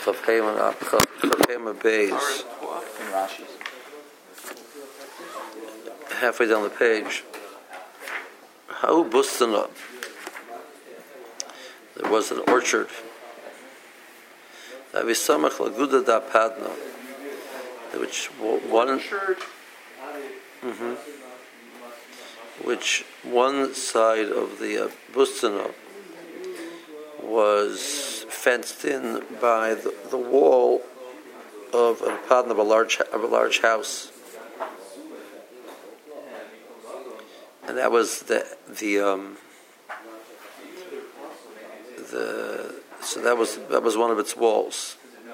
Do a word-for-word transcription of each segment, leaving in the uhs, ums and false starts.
Chafema Beis. Halfway down the page. How Bustana. There was an orchard. Avisamach Laguda da Padna. Which one mm-hmm, which one side of the uh, Bustana was fenced in by the, the wall of a padna of a large of a large house, and that was the the um, the so that was that was one of its walls.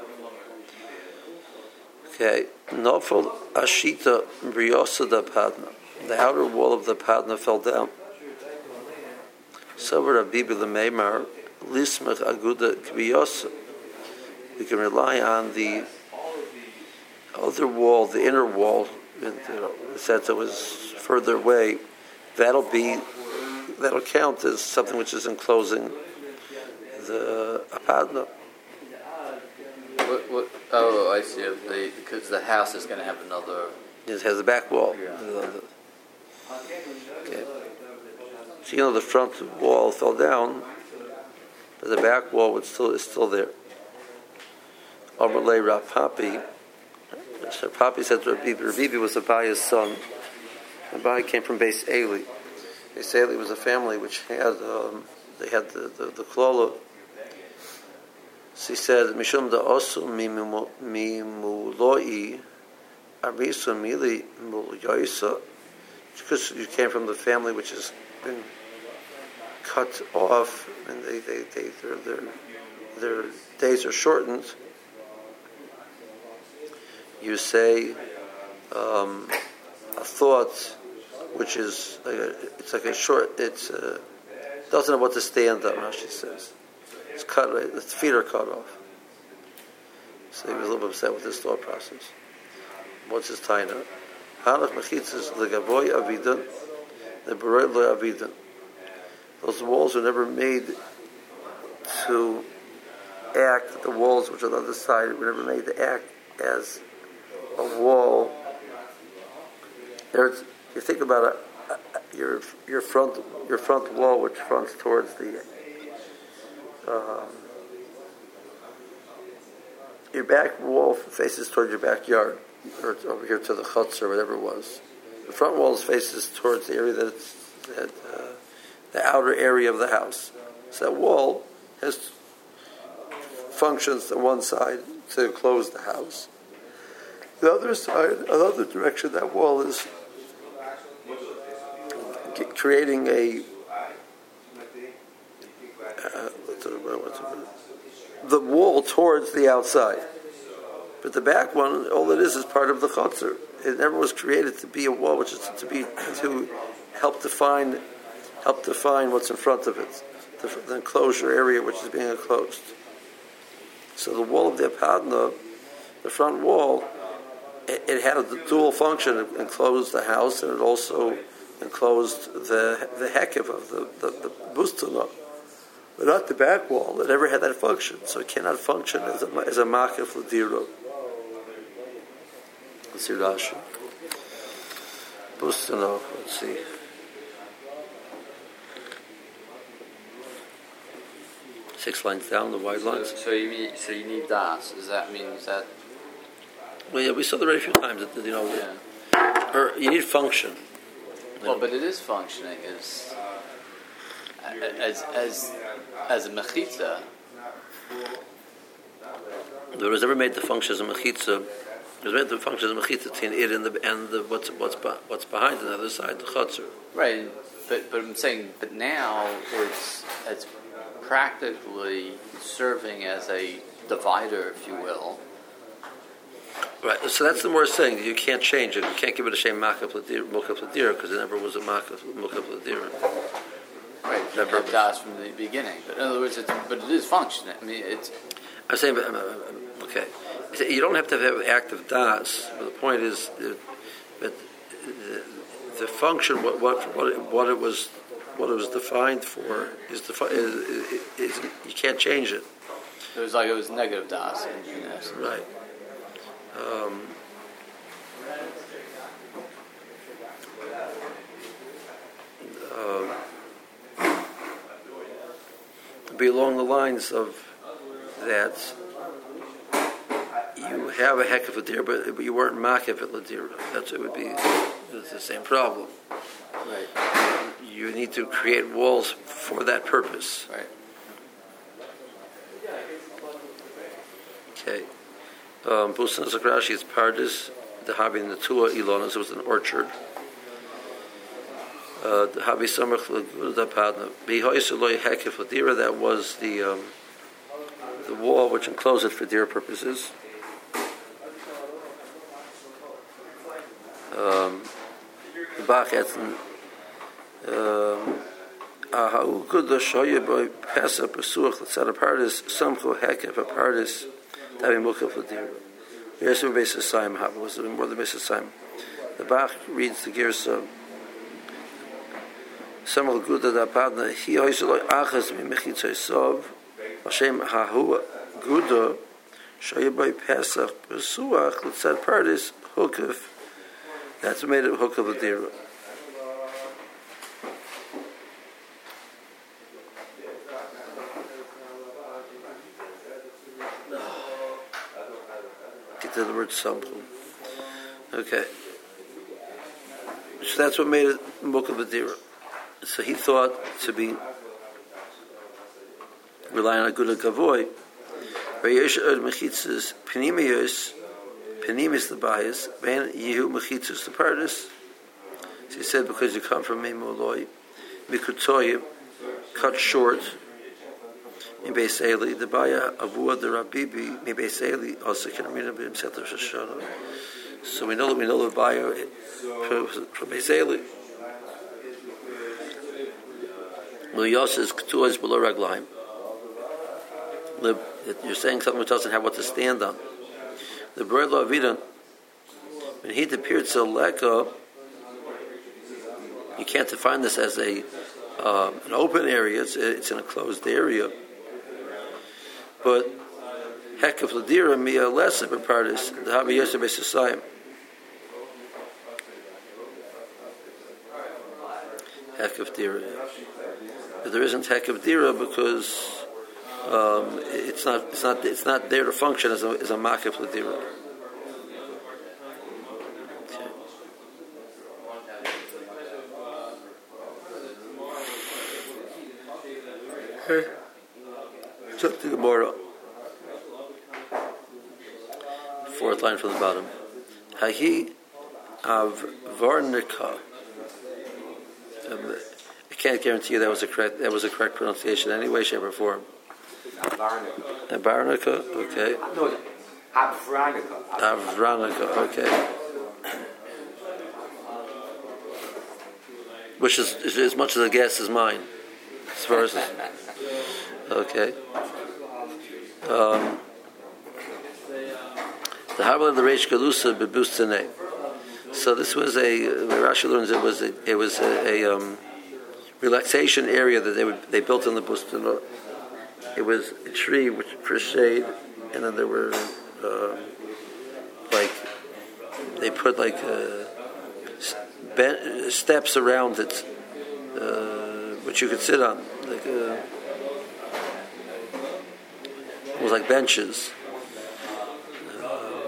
Okay, Nofel Ashita Briosa da Padna. The outer wall of the Padna fell down. So Rabbi Bilamemar Lismach Aguda Kviosa. We can rely on the other wall, the inner wall, since it was further away. That'll be that'll count as something which is enclosing the Padna. What, what, oh, I see. The, because the house is going to have another. It has a back wall. Yeah. Okay. So you know the front wall fell down, but the back wall would still is still there. Amalei Rav Papi. So Papi said to Rabbi, Rabbi was Abaya's son. Abai came from Beis Eli. Beis Eli was a family which had um, they had the the, the klola. So he said, Mishum da osu mimuloi arisu mili mulyoisa, because you came from the family which has been cut off, and they, they, they their, their their days are shortened. You say um, a thought which is like a, it's like a short. It's uh, doesn't know what to stand on. Rashi says. It's cut, the feet are cut off. So he was a little bit upset with this thought process. What's his taina? Hanach mechitzas legavoy avidan, the beroi lo avidan. Those walls were never made to act. The walls which are on the other side were never made to act as a wall. There's, you think about it, your your front your front wall, which fronts towards the Um, your back wall faces towards your backyard, or over here to the chutz or whatever it was. The front wall faces towards the area that it's that, uh, the outer area of the house. So that wall has functions on one side to close the house. The other side, another direction, that wall is creating a uh, the wall towards the outside. But the back one, all it is is part of the chutzner. It never was created to be a wall, which is to be to help define help define what's in front of it, the, the enclosure area which is being enclosed. So the wall of the Padna, the front wall, it, it had a dual function. It enclosed the house, and it also enclosed the the hekev of the the, the bustana. But not the back wall. It never had that function, so it cannot function as a as a makif l'diro. Let's see Rashi. Bustano. Let's see. Six lines down, the wide lines. So, so you mean so you need das? Does that mean is that? Well, yeah, we saw that already a few times. That, you know, Yeah. or you need function. Well, know. But it is functioning as as as as a mechitza. There was never made the function as a mechitza. It was made the function as a mechitza between it and the and the what's what's what's behind on the other side, the chutzner. Right, but but I'm saying, but now it's it's practically serving as a divider, if you will. Right, so that's the more saying. You can't change it. You can't give it a shame makaf l'dir because it never was a makaf l'dir. Right, never das from the beginning. But in other words, it's, but it is functioning. I mean, it's. I'm saying, okay, you don't have to have active das. But the point is, that the, the function, what what what it, what it was, what it was defined for, is, defi- is, is, is you can't change it. It was like it was negative das in, in essence. Right. Um, uh, be along the lines of that you have a heck of a deer, but you weren't makif at ladira. That's what it would be. It's the same problem. Right. You need to create walls for that purpose. Right. Okay. Um, Busan Zakrashi is Pardis, the Habi Natua Ilonas, it was an orchard. Uh, the Habi Samach Laguda Padna. Bihoisaloi Hekif Ladira, that was the um, the wall which enclosed it for deer purposes. Um, the Bach Etzen. Ahau Guda Shoya Boy Pesa Pasuach, let's set apart is Samcho Hekif apart is. Having Mukha for deer. Here's the basis Saim Hab was more the basis Saim. The Bach reads the Girsa. Samuel Guda da Padna, he hoiselo achas mi mechitzoy sov, Hashem hahu Guda, Shoyabay Pesach, Pesuach, Litzad Pardis, Hukif. That's what made it Hukif Adira. To the word sample. Okay. So that's what made it Mukha Badira. So he thought to be relying on a good Gavoy. Vayesh Od Mechitzes Penimius Penimis the bias, Ben Yehu Mechitzes the Pardis. So he said, because you come from Memoloi, Mikutoyim, cut short. In Beiseli, the Baya Avua the Rabibi, Mi Beiseli, also can read him Setter Shoshana. So we know that we know the Baya from Beiseli. Luyos is Ketuas below Raglaim. You're saying something which doesn't have what to stand on. The Bred Lo Avidan, when he appeared so Leka, you can't define this as a um, an open area, it's, it's in a closed area. But Hekef Ladira Mia Lesa Bepardis, the Habi Yosef Besasayim. Hekef Dira. But there isn't Hekef Dira because um, it's not it's not it's not there to function as a as a Makef Ladira. Okay. Check the Gemara. Fourth line from the bottom. Hahi av varnika. Um, I can't guarantee you that was a correct that was a correct pronunciation in any way, shape, or form. Varnika. Varnika. Okay. No, avranika. Avranika. Okay. Which is, is as much as a guess as mine, as far as. Okay. Um, the Harbal of the Reish Galusa Bebustane. So this was a Rashi learns it was a, it was a, a um, relaxation area that they would they built in the Bustana. It was a tree which for shade, and then there were um, like they put like uh, ben- steps around it, uh, which you could sit on, like. Uh, It was like benches. Uh,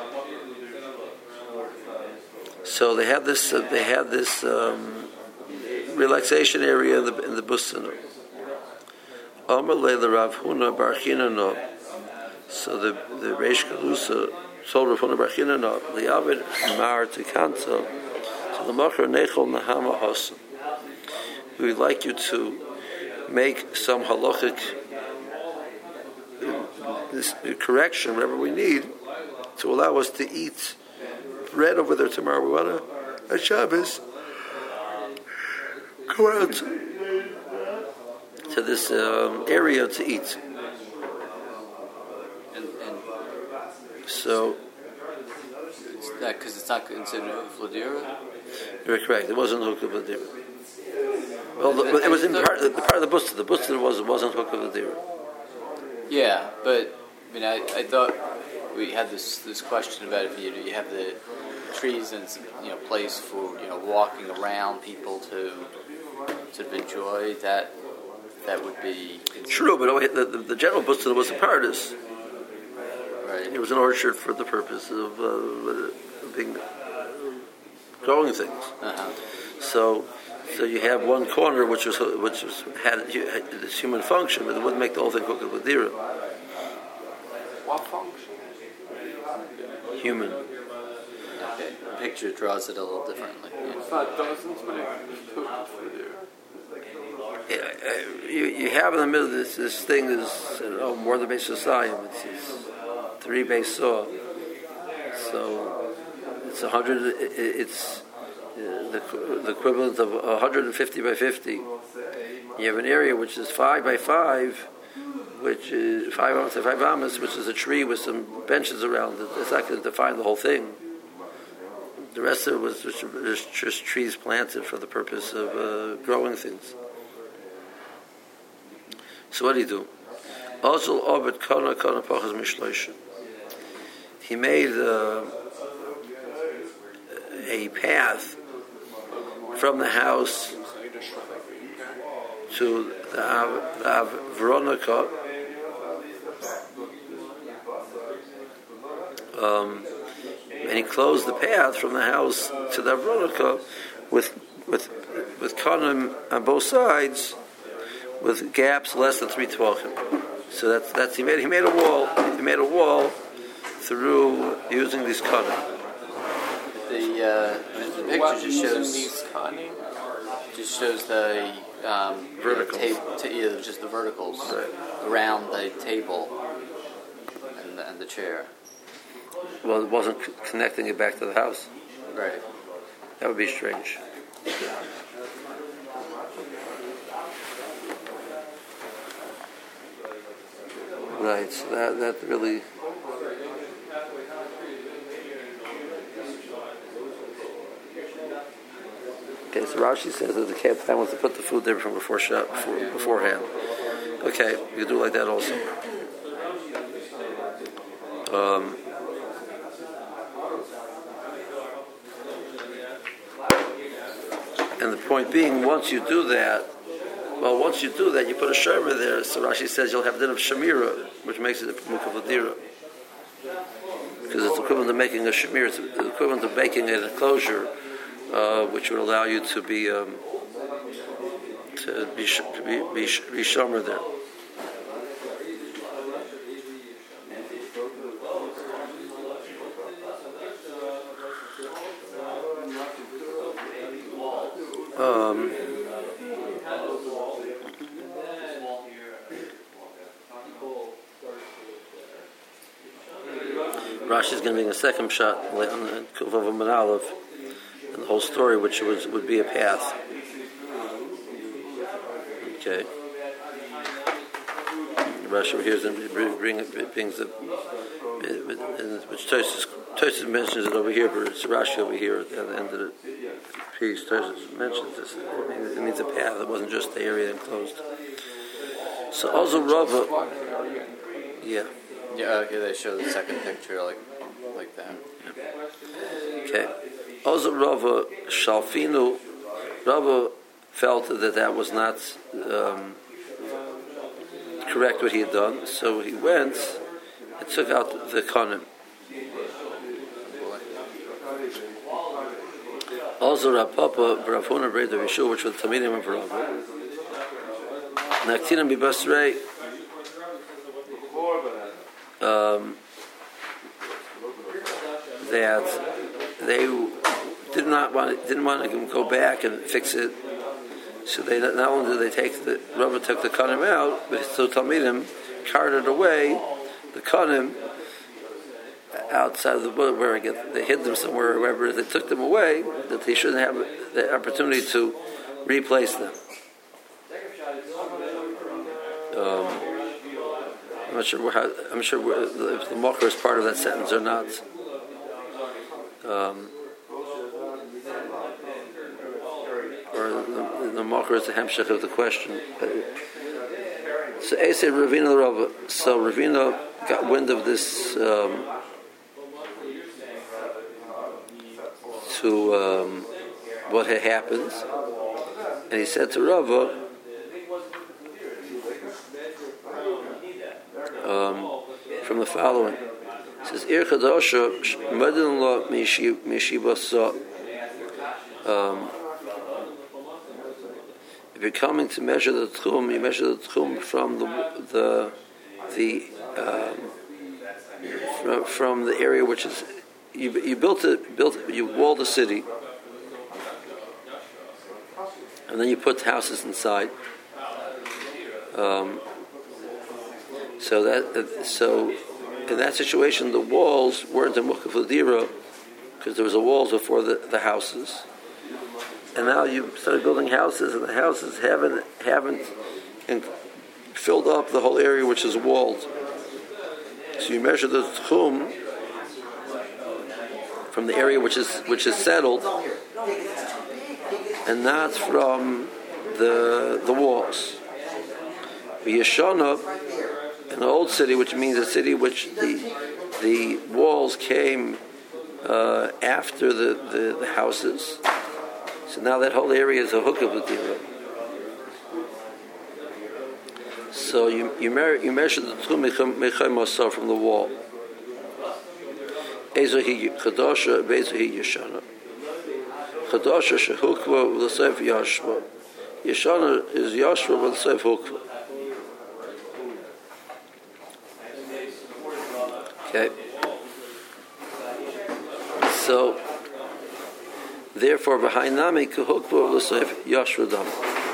so they had this. Uh, they had this um, relaxation area in the in the Bustan. Amalei the Rav Huna Bar Chinana. So the the Reish Galusa told Rav Huna Bar Chinana liavid mar tikanta. So the Machar Nechol Nahama Hasan. We would like you to make some halachic. This correction, whatever we need, to allow us to eat bread over there tomorrow. We want to, at Shabbos, go out to this um, area to eat. And, and so, that because it's not considered Fladira? You're correct. It wasn't hook of a deer. Well, the, it was in part, the part of the busta. The busta was it wasn't hook of a deer. Yeah, but I mean, I, I thought we had this this question about if you you have the trees in you know place for you know walking around people to sort of enjoy that. That would be true, but the, the, the general Bustan was a paradise. Right. It was an orchard for the purpose of uh, being growing things. Uh-huh. So, so you have one corner which was which was had, had this human function, but it wouldn't make the whole thing kukavadira. What function? Human. Okay. The picture draws it a little differently. Yeah. That doesn't make kukavadira. Yeah, uh, you, you have in the middle this this thing is oh, more than base society. It's, it's three base saw, so it's a hundred. It, it's uh, the the equivalent of a hundred and fifty by fifty. You have an area which is five by five, which is five amas to five amas, which is a tree with some benches around it. It's not going to define the whole thing. The rest of it was just, just, just trees planted for the purpose of uh, growing things. So what did he do? Also, Obed Kona Kona Pachas Mishloisha. He made uh, a path from the house to the Av, the Av Veronica. Um, and he closed the path from the house to the Veronica with with with Konim on both sides, with gaps less than three tvachim. So that's that's he made he made a wall. He made a wall through using these konim. The uh, the picture just shows these just shows the um, verticals. You know, ta- ta- yeah, just the verticals Right. around the table and the, and the chair. Well, it wasn't c- connecting it back to the house. Right. That would be strange. Right, so that, that really... Okay, so Rashi says that the captain wants to put the food there from before shop, before, beforehand. Okay, you can do like that also. Um, and the point being, once you do that, well, once you do that, you put a shemer there. So Rashi says you'll have a din of shemira, which makes it a mukavadira, because it's equivalent to making a shemir. It's equivalent to making an enclosure, uh, which would allow you to be um, to be to be, be, be shomer there. Um, Rashi is going to bring a second shot on the Kuvav and Manalev, and the whole story, which was would be a path. Okay. Rashi over here is going to bring it brings the which Tosfos mentions it over here, but it's Rashi over here at the end of the piece. Tosfos mentions this. It means a path. It wasn't just the area enclosed. So also Rava, yeah. Yeah, okay, they show the second picture like like that. Yeah. Okay. Also Rava Shalfinu, Rava felt that that was not um, correct what he had done, so he went and took out the konim. Also Rav Papa, Rav Huna Brei of Yeshua, which was the Talmidim of Rava. Naktinim b'Basrei. Um, that they did not want didn't want to go back and fix it, so they not only did they take the Rava took the konim out, but so Talmidim carted away the konim outside of the book where get, they hid them somewhere or wherever they took them away, that they shouldn't have the opportunity to replace them. Um, I'm not sure how, I'm sure if the mocker is part of that sentence or not. Um, or the, the mocker is the hemshech of the question. So Asa Ravina Rava. So Ravina got wind of this um, to um, what had happened, and he said to Rava, um, from the following. He says, Ir Chadosha Madin Lo Mishibasa. Um If you're coming to measure the tchum, you measure the tchum from the the the um, from, from the area which is you you built it built you walled the city, and then you put houses inside. Um, so that so in that situation, the walls weren't a mukaf l'dira because there was a walls before the, the houses. And now you started building houses, and the houses haven't haven't filled up the whole area which is walled. So you measure the tchum from the area which is which is settled, and not from the the walls. Yeshana, an old city, which means a city which the the walls came uh, after the, the, the houses. So now that whole area is a hook of l'dira. So you you, mer- you measure the tchum mechayim masar from the wall. Ezohi chadasha, bezohi yeshana. Chadasha shehukva v'l'seif yashva. Yeshana is yashva v'l'seif hukva. Okay. So. Therefore, behind Nami Kuhukva L'Seif Yashradam.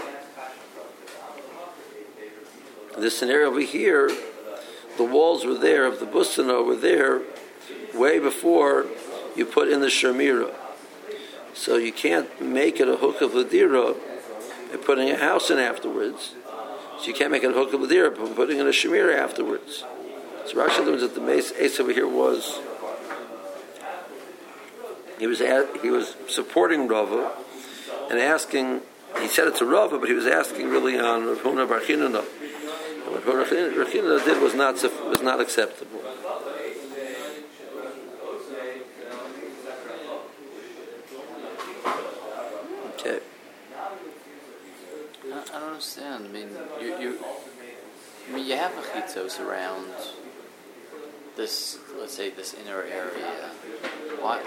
This scenario over here, the walls were there of the Bustana were there way before you put in the Shamira. So you can't make it a hook of Ladira by putting a house in afterwards. So you can't make it a hook of Ladira by putting in a Shamira afterwards. So Rashi learns that the base ace over here was. He was at, he was supporting Rava and asking. He said it to Rava, but he was asking really on Rav Huna Bar Chinana. What Rav Chinana did was not was not acceptable. Okay. I, I don't understand. I mean, you, you, I mean, you have mechitzos around this. Let's say this inner area. Why?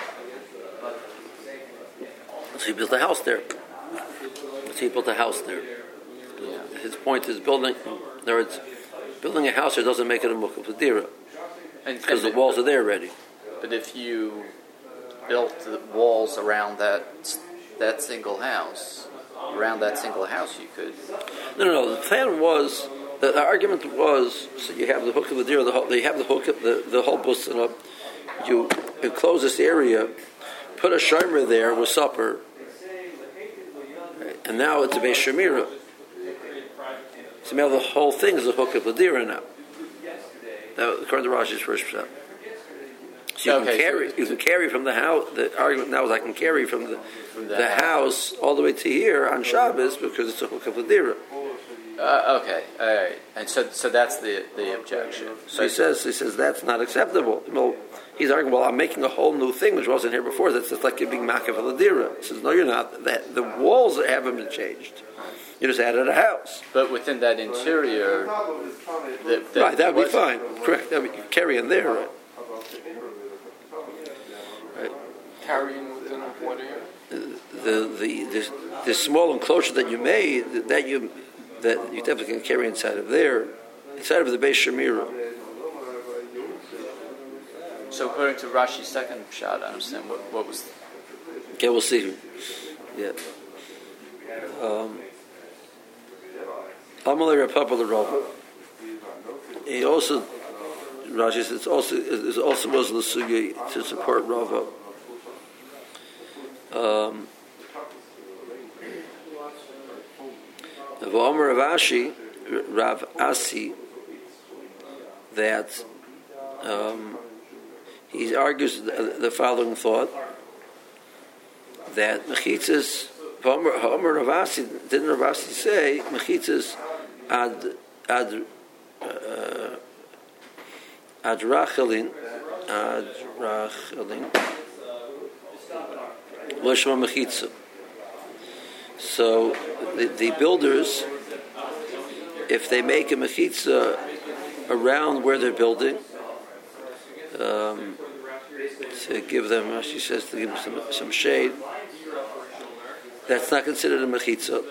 So he built a house there. So he built a house there. Yeah. His point is building. There, it's building a house there doesn't make it a mukaf l'dira because the walls are there already. But if you built the walls around that that single house, around that single house, you could. No, no, no. The plan was. The, the argument was so you have the hook of the deer. The whole, you have the hook of the the whole bustin up. You enclose this area, put a shomer there with supper, right? And now it's a Beis Shemira. So now the whole thing is a hook of Ladira now. Now, according to Rashi's first step. So you okay, can carry, so you can carry from the house. The argument now is I can carry from the from the, the house. house all the way to here on Shabbos because it's a hook of Ladira. Uh, okay, all right, and so so that's the the objection. So he says he says that's not acceptable. Well, he's arguing, well, I'm making a whole new thing which wasn't here before. That's just like you're being makav l'dira. He says, no, you're not. That the walls haven't been changed. You just added a house. But within that interior, the, the, right, that would be fine. Correct. I mean, you carry in there, right? Right. Carrying within what area? The the the, the small enclosure that you made that you. That you definitely can carry inside of there, inside of the Beis Shemira. So according to Rashi's second shot, I understand what, what was... Okay, we'll see. Yeah. Um, Amalei Rapapa L'Rava. He also, Rashi says, also, it also was l'sugi to support Rava. Um, V'omer Rav Ashi, Rav Asi, that um, he argues the, the following thought that mechitzas. V'omer Rav Asi, didn't Rav Asi say mechitzas ad ad uh, adrachelin adrachelin l'shma mechitza. So the, the builders, if they make a mechitza around where they're building, um, to give them, she says, to give them some, some shade, that's not considered a mechitza.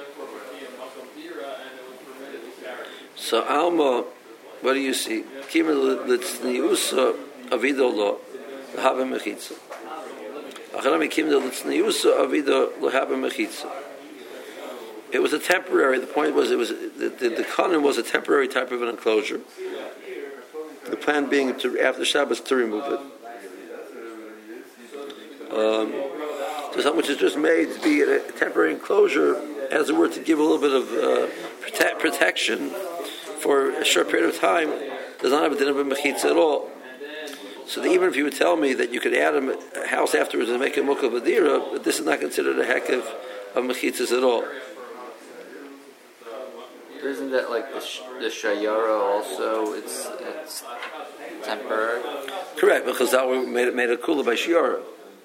So Alma, what do you see? Kima l'tzniusa avido lo l'haba mechitza. Acharami kima l'tzniusa avido l'haba mechitza. It was a temporary. The point was, it was the the, the kohen was a temporary type of an enclosure. The plan being to after Shabbos to remove it. Um, so something which is just made to be a temporary enclosure, as it were, to give a little bit of uh, prote- protection for a short period of time, does not have a din of a mechitza at all. So that even if you would tell me that you could add a house afterwards and make a mukha b'dira, but this is not considered a hekev of mechitzas at all. Isn't that like the, sh- the shayara also? It's it's temporary. Correct, because that made it made a kula by shayara.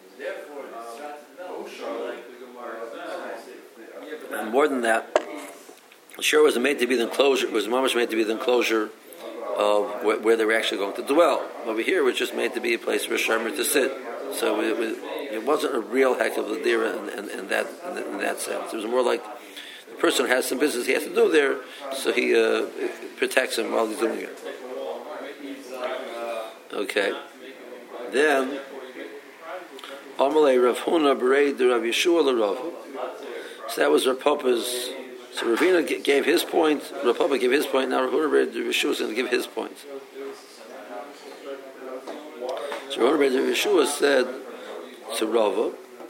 And more than that, shayara was made to be the enclosure. It was mamash made to be the enclosure of where, where they were actually going to dwell. Over here, it was just made to be a place for a shomer to sit. So it, was, it wasn't a real heck of a dira in, in, in that in, in that sense. It was more like the person has some business he has to do there, so he uh, protects him while he's doing it. Okay. Then, Amalei Rav Huna Berei de Rav Yeshua LeRav. So that was Rav Papa's. So Ravina gave his point, Rav Papa gave his point. Now Rav Huna Berei de Rav Yeshua is going to give his point. So Rav Huna Berei de Rav Yeshua said to Rava.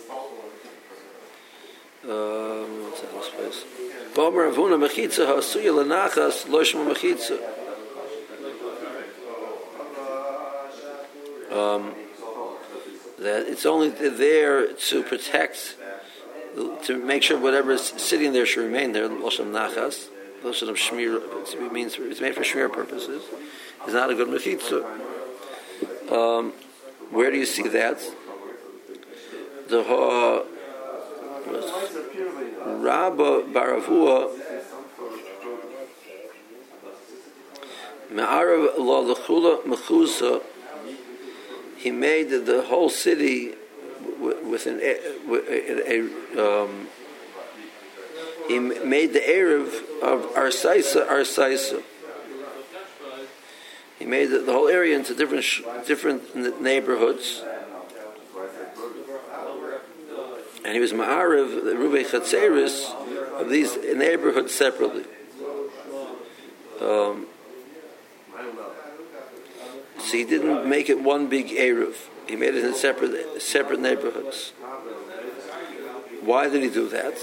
Um, what's that this place? Bomer Avuna mechitza hasuya lenachas loshma mechitza. Um, that it's only there to protect, to make sure whatever is sitting there should remain there. Losham nachas, losham shmir. It means it's made for shmir purposes. It's not a good mechitza. Um, where do you see that? The uh, Rabba Baravua Me'arav La L'chula Mechusa. He made the whole city with an a, um, he made the Erev of Arsaisa Arsaisa. He made the, the whole area into different different neighborhoods. And he was ma'ariv, the Rubei Chatzeris, of these neighborhoods separately. Um, so he didn't make it one big Erev. He made it in separate separate neighborhoods. Why did he do that?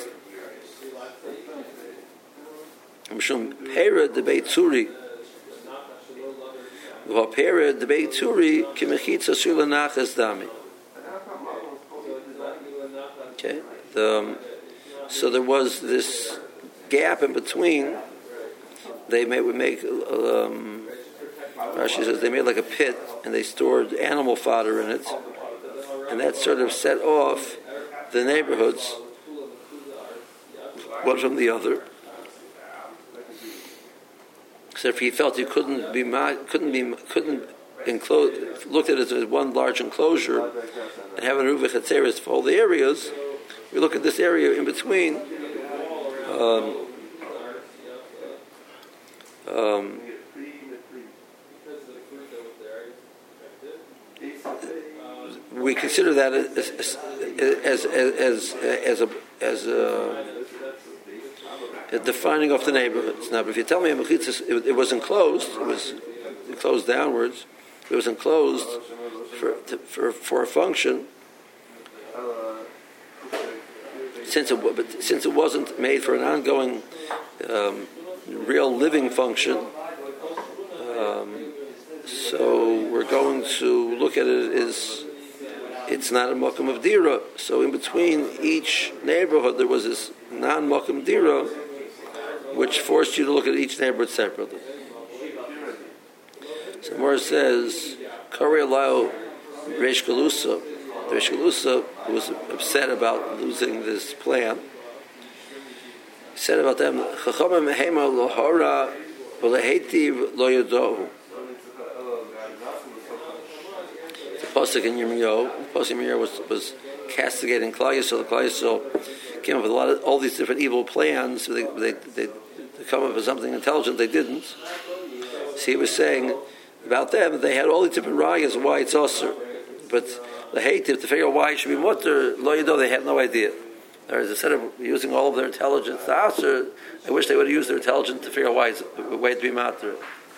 Mishum Pera de Beit Tzuri. Pera de Beit Tzuri kimechitza shula nachas dami. Okay. The, um, so there was this gap in between. They made, would make. Um, Rashi says they made like a pit, and they stored animal fodder in it, and that sort of set off the neighborhoods one from the other. So if he felt he couldn't be couldn't be couldn't enclose, looked at it as one large enclosure, and have an Ruvei Chatzeris for all the areas. We look at this area in between. Um, um, we consider that as as as as, as a as a, a defining of the neighborhoods. Now, if you tell me a mechitzas, it, it was enclosed, it was enclosed downwards. It was enclosed for to, for for a function. Since it, but since it wasn't made for an ongoing, um, real living function, um, so we're going to look at it as it's not a makom of dira. So in between each neighborhood, there was this non-makom dira, which forced you to look at each neighborhood separately. So Mor says, Kari Alau Reish Galusa, Reish Galusa was upset about losing this plan. He said about them, Chachamim Hema Lohara V'Lehetiv Lo Yodohu. The Pasuk in Yirmiyahu, the Pasuk in Yirmiyahu was, was castigating Klal Yisrael. The Klal Yisrael came up with a lot of all these different evil plans. So they, they, they, they come up with something intelligent. They didn't. So he was saying about them, they had all these different rayas why it's usher, but the hate to figure out why it should be mutter, lo yado, they had no idea. Whereas instead of using all of their intelligence to usher, I wish they would have used their intelligence to figure out why it's a way to be matter.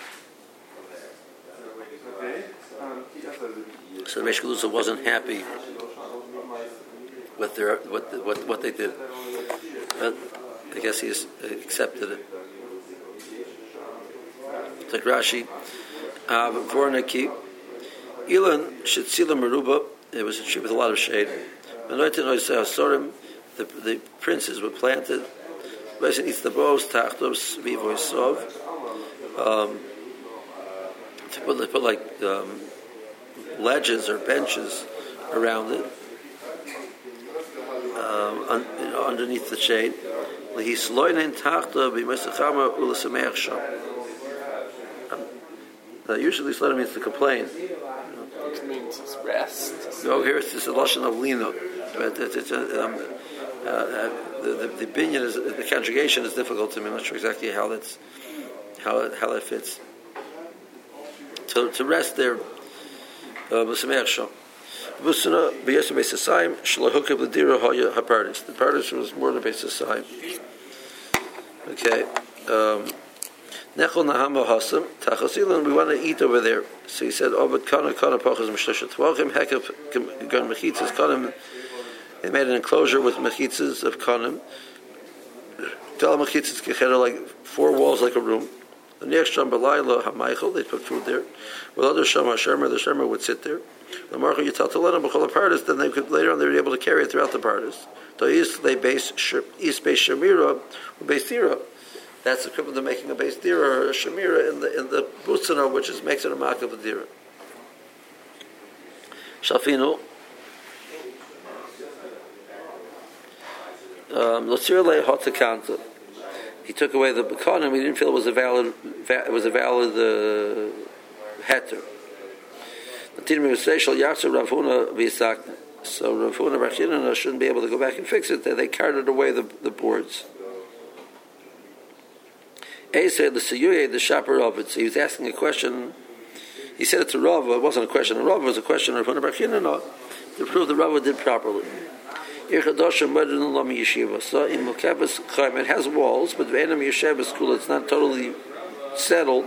So Reish Galusa wasn't happy with their what what what they did, but I guess he accepted it. It's like Rashi. Vornaki, Ilan Shetzila Meruba. It was a tree with a lot of shade. The the princes were planted. Um, to put they put like um, ledges or benches around it, um, un, you know, underneath the shade. Now, usually Slaughter means to complain. It means it's rest. No, here it's just a lashon of lino. But it's, it's a, um, uh, uh, the, the, the binyan is the conjugation is difficult to me. I'm not sure exactly how that's how it, how that fits. To to rest there, b'sameach sham. Busana b'yesem beisasayim shlohukab l'dira haya hapardis. The pardis was more than beisasayim. Okay. Um, Nechol Nahama Hasam Tachasilan. We want to eat over there. So he said, "Oh, but Kana Kana Pachas Mishleshet Tvachim Hekav Gan Mechitzas Kanim." They made an enclosure with mechitzas of Kanim. Tell mechitzas kecheder like four walls like a room. The next sham Balayla Hamaychel. They put food there. With other sham Hashemer, the Shemer would sit there. The Marcha Yital Talena B'chol Pardes. Then they could later on they were able to carry it throughout the Pardes. So east they base east base Shemira or base Tira. That's equivalent to making a base dira or a shemira in the in the busana, which is makes it a mark of a dira. Shafinu. Lotzirle hotakanta. He took away the bekanim. He didn't feel it was a valid. It was a valid uh, heter. So Rav Huna Bar Chinana shouldn't be able to go back and fix it. They, they carted away the the boards. A said the Siyuye, the Shapar of it. So he was asking a question. He said it to Rava. It wasn't a question of Rava. It was a question of Rav Huna Bar Chinana to prove that Rava did properly. It has walls, but it's not totally settled.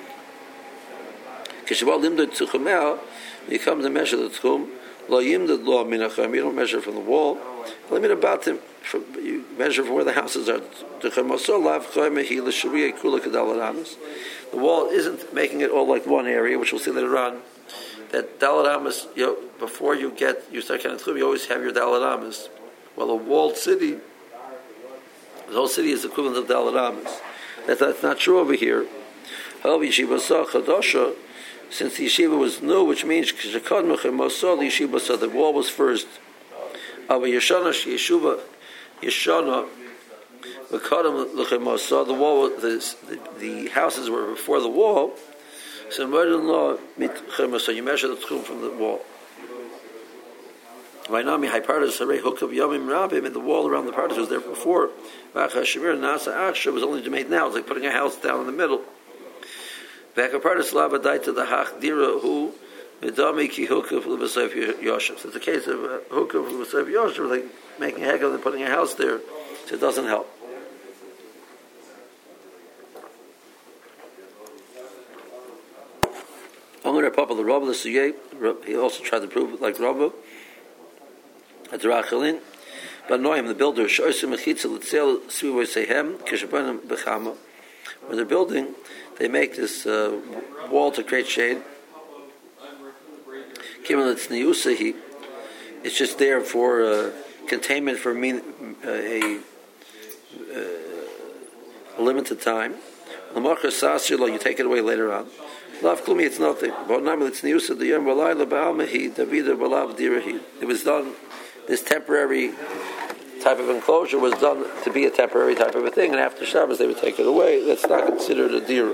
You come to measure the tchum. You don't measure from the wall. You measure from where the houses are. The wall isn't making it all like one area, which we'll see later on. That Dalet Amas, you know, before you get you start kind of tchum, you always have your Dalet Amas. Well, a walled city, the whole city is equivalent of Dalet Amas. That, that's not true over here. However, Yeshiva Sa Chadasha, since the yeshiva was new, which means the yeshiva saw the wall was first. Aber Yeshana Yeshuva Yeshana the wall, the, the the houses were before the wall. So mother-in-law, so you measure the tchum from the wall. Right now, and the wall around the pardas was there before. Nasa was only made now. It's like putting a house down in the middle. Back a pardas lava died to the hach dira who medami ki hukav l'basayv yoshev. So it's a case of uh, hukav l'basayv yoshev, like making a hekav and putting a house there. So it doesn't help. Only Papa the Rabba, the Suyeh, he also tried to prove it like Rabba. At Rachelin, but Noam the builder, Shoysim Mechitza L'Tzel Svivoy Sehem Kishabanim Bechama. When they're building, they make this uh, wall to create shade. Kimmel Tzniusahi, it's just there for uh, containment for mean, uh, a uh, a limited time. You take it away later on. It's nothing. It was done, this temporary type of enclosure was done to be a temporary type of a thing, and after Shabbos they would take it away. That's not considered a dira.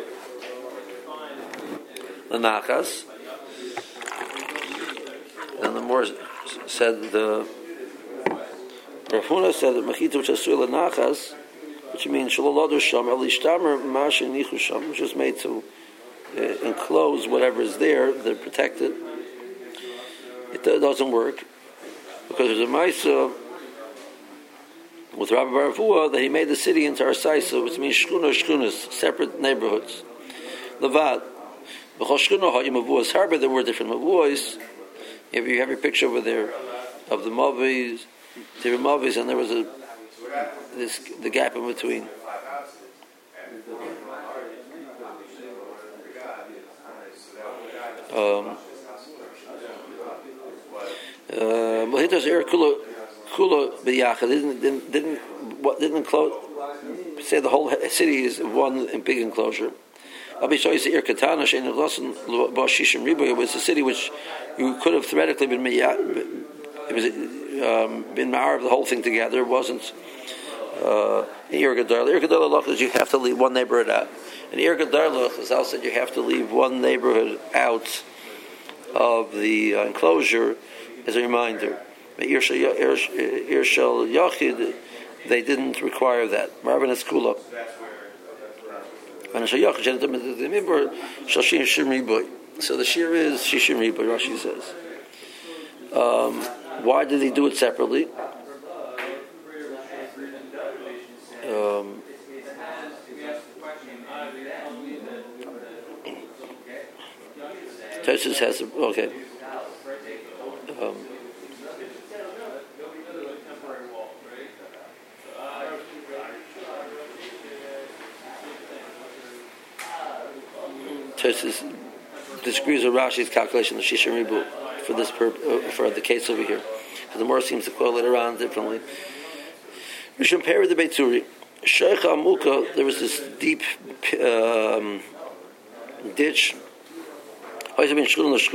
The nachas. And the more said the Rav Huna said that mechita which asur lenachas, which means shalolodu sham elishtamer mashin nichu sham, which is made to uh, enclose whatever is there, they're protected. It doesn't work because there's a ma'isa with Rabbi Baravua that he made the city into arsaisa, which means shkuna shkunas, separate neighborhoods. Levad, b'chol shkuna ha'yim mavuas harbor. There were different mavuas. If you have your picture over there of the mavis, different mavis, and there was a this the gap in between. Um, Mahitas er kula kula b'yachad didn't didn't didn't what didn't enclose, say the whole city is one big enclosure. It was a city which you could have theoretically been it was um, been ma'ar of the whole thing together. It wasn't uh, Ir Gadar. Ir Gadar is you have to leave one neighborhood out. And Ir Gadar, as Al said, you have to leave one neighborhood out of the uh, enclosure as a reminder. Ir Shel Yachid, they didn't require that. Marvin is Kula. So the shir is Shishim Riboy, Rashi says. Um, why did he do it separately? Um, Tosis has a, okay. Um, Tosis disagrees with Rashi's calculation of Shishim Ribu for this purpose, uh, for the case over here. Because the more seems to quote later on differently. Rishon Peri the Beitzuri. Sheikh Amuka, there was this deep um, ditch. They put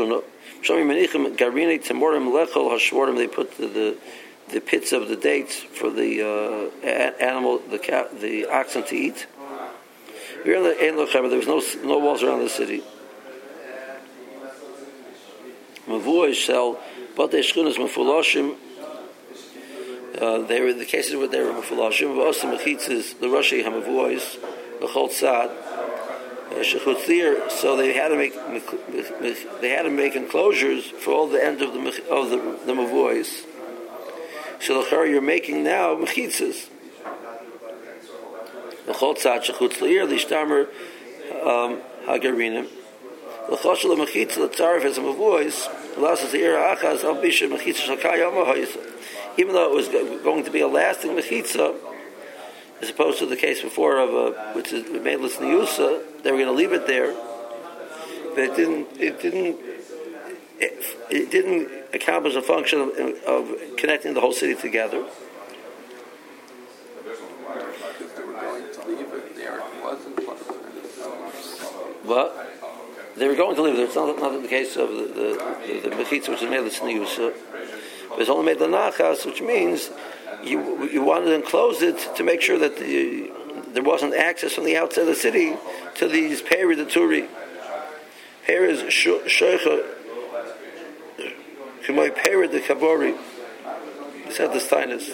the, the the pits of the dates for the uh, animal, the cow, the oxen to eat. There was no no walls around the city. Mavuos shell, but they shkunas mefulashim. They were the cases where they were mefulashim. Also mechitzes the Rashi hamavuos the chol tzad shechutzir. So they had to make they had to make enclosures for all the end of the of the the mavuos. So the you're making now mechitzes. The chol tzad shechutzir the shtamer hagarinim. The choshel mechitz the tzarif as a mavuos allows us to hear achas al bisha mechitza shakayama ha'isa. Even though it was going to be a lasting mechitza, as opposed to the case before of a, which is madeless niyusa, they were going to leave it there, but it didn't. It didn't. It, it didn't accomplish a function of, of connecting the whole city together. What? They were going to leave there. It's not, not in the case of the the, the, the mechitza, which is madeless niyusa. But it's only made the nachas, which means you you wanted to enclose it to make sure that the, there wasn't access from the outside of the city to these peri the turi. Peri is shoicha, k'moy peri the kabori. He said the steinus.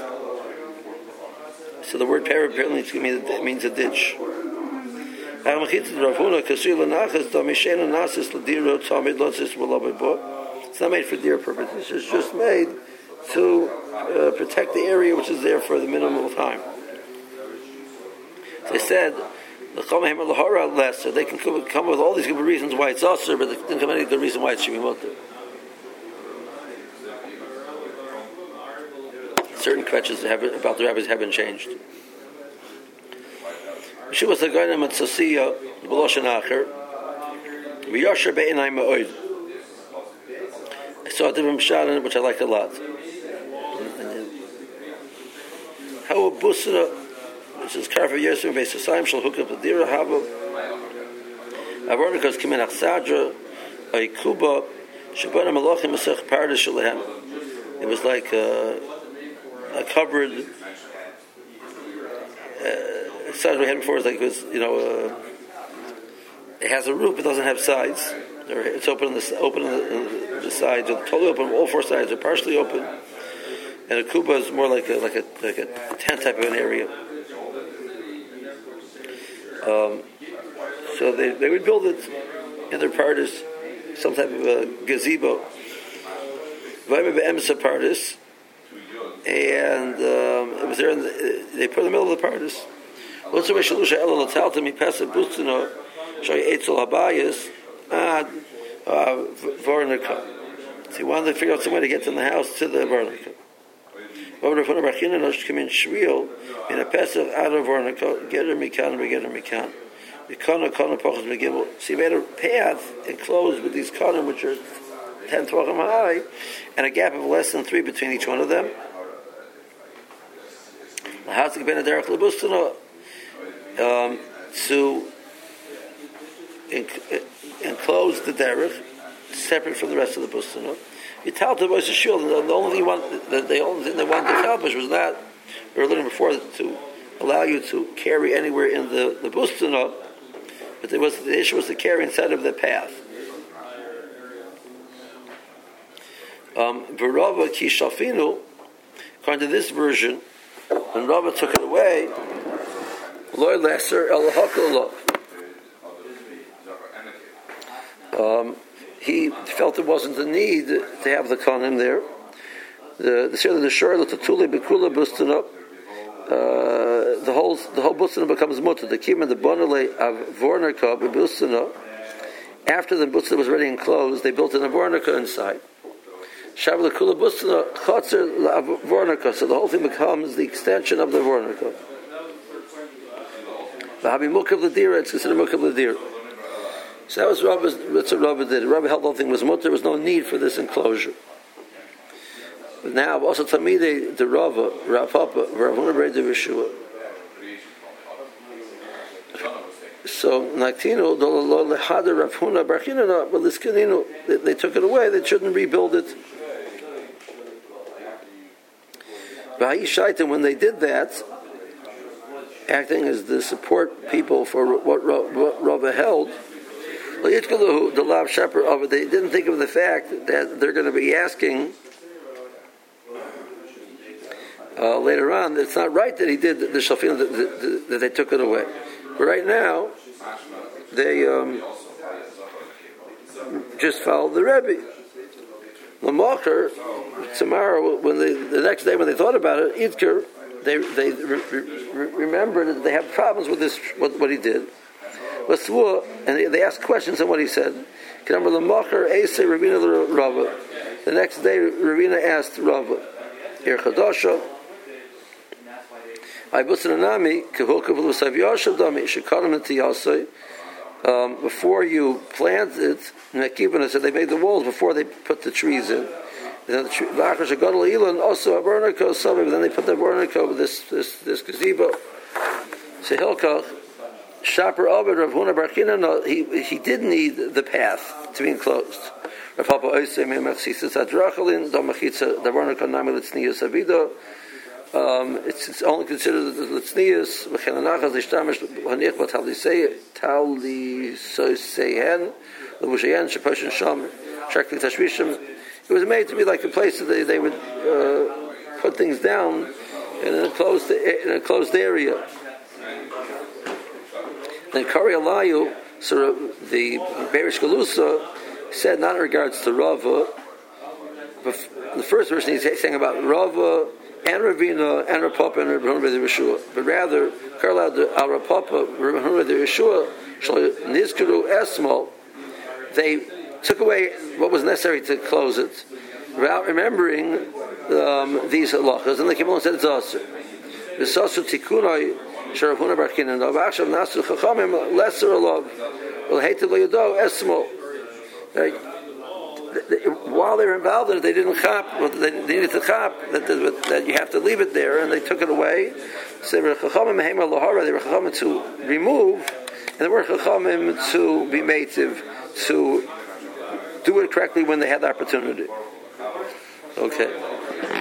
So the word peri apparently means a ditch. It's not made for deer purposes. It's just made to uh, protect the area which is there for the minimum of time. They said the Chomahim al-Lahara less, so they can come, come with all these good reasons why it's usher, but they didn't come any good reason why it should be mutter. Certain questions about the rabbis have been changed. She was the guy named Tzasiya B'Loshen Acher. V'yosher be'inai ma'od. I saw a different shot in it, which I liked a lot. How a busra which is Karfa Yosef Beis Yisayim Shal Hukah B'Dira Hava Avornikas Kimin Achsadra Aykuba Shabana Malachim Masech Pardes Shalehem. It was like a, a covered uh, Sadra we had before. It was like it was, you know, uh, it has a roof, it doesn't have sides. It's open on the open on the, on the sides, or totally open. All four sides are partially open, and a kuba is more like a like a like a tent type of an area. Um, so they they would build it in their pardes, some type of a gazebo. Emsa pardes, and um, it was there. In the, they put it in the middle of the pardes. What's the way shalusha ela latalta mi pesa bustino shoy etzel habayis. Ah, Vornica. So he wanted to figure out some way to get from the house to the Vornica. Over the front of Rachina, no, she came in Shriel, in a Pesach out of Vornica, get her Mikan, get her Mikan. The Kana, Kana, Pachas, Megibel. So he made a path enclosed with these Kana, which are ten Tvachim high, and a gap of less than three between each one of them. Um, to enclose the derech, separate from the rest of the bustana. You tell the boys to shield. The only thing you want, the, the only thing they wanted to accomplish was not, we were learning before, to allow you to carry anywhere in the the bustana, but there was the issue was to carry inside of the path. Um, V'Rava ki shafinu, according to this version, when Rava took it away, loy lesser el hakol. Um, he felt there wasn't a need to have the konim there. The the the shor the tatuli bekula bustana, the whole the whole bustana becomes mutter. The kim and the bonale of vornica bustana. After the bustana was ready and closed, they built an vornica inside. Shabbat kula bustana chotzer la vornica. So the whole thing becomes the extension of the vornica. The habi mukav l'dira. It's considered mukav l'dira. So that was Rabba's, that's what Rabba did. Rabba held the whole thing was mutter. There was no need for this enclosure. But now, also Tamide, the Rabba, Rav Papa, Rav Huna Brei de Yeshua. So, Naktino, Dololo Lehada, Rav Huna Barchina, but Liskanino, they took it away. They shouldn't rebuild it. But Shaitan, when they did that, acting as the support people for what Rabba held, they didn't think of the fact that they're going to be asking uh, later on that it's not right that he did the shafina, that, that, that they took it away. But right now, they um, just followed the Rebbe. Lamacher, tomorrow, when they, the next day when they thought about it, Yidker, they they re- re- remembered that they have problems with this, what, what he did. And they asked questions on what he said. The next day, Ravina asked Rava, Ir Chadasha, um, before you planted, Nekibana said they made the walls before they put the trees in. Then also a Bernico, then they put the Bernico with this this this gazebo. So Hilkach. Shaper Abed Rav Huna Barchina, no, he he did need the path to be enclosed. Rav Papa Oisei Mechitza Tadrachalin Domachitza Davarna Kanami Litznius Avido. Um, it's it's only considered the Litznius V'chenanachas Lishtamish Hanich Batalisei Talisosehen L'Vushayen Shepashin Sham Shakli Tashvishim. It was made to be like a place that they they would uh, put things down in an enclosed in an enclosed area. Then Kari Alayu, so the Berish Galusa said not in regards to Rava, but the first verse he's saying about Rava and Ravina and Rav Papa and Rav Huna Brei de Yeshua, but rather Kari Al Rav Papa, Rav Huna Brei de Yeshua, Nizkaru Esmol, they took away what was necessary to close it, without remembering um, these halachas, and they came along and said it's Asur. V'sasu tikunai. Rav Huna Barchina, no, V'achshav Nasu Chachamim lesser alav, well, hated lo yado esmo. While they were involved in it, they didn't chop. Well, they needed to chop that, that you have to leave it there, and they took it away So the Chachamim Hemer Lohara, they were Chachamim to remove, and they were Chachamim to be mative, to do it correctly when they had the opportunity. Okay.